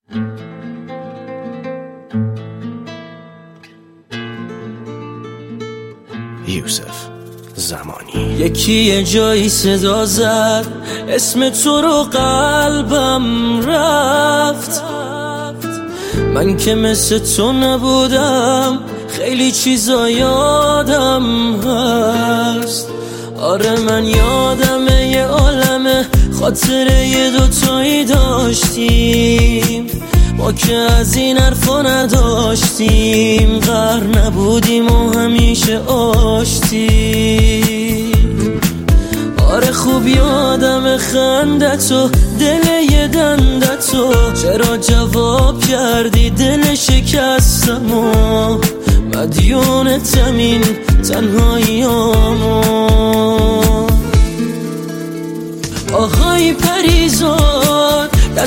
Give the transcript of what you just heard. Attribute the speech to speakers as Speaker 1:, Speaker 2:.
Speaker 1: یوسف زمانی.
Speaker 2: یکی یه جایی صدا زد اسم تو رو، قلبم رفت. من که مثل تو نبودم، خیلی چیزا یادم هست. آره من یادمه یه عالمه خاطره یه دوتایی داشتیم، ما که از این حرفا نداشتیم. غر نبودیم و همیشه آشتیم. آره خوب یادم خندتو، دل یه دندتو، چرا جواب کردی دل شکستمو. مدیونتم این تنهاییامو. آهای پریزاد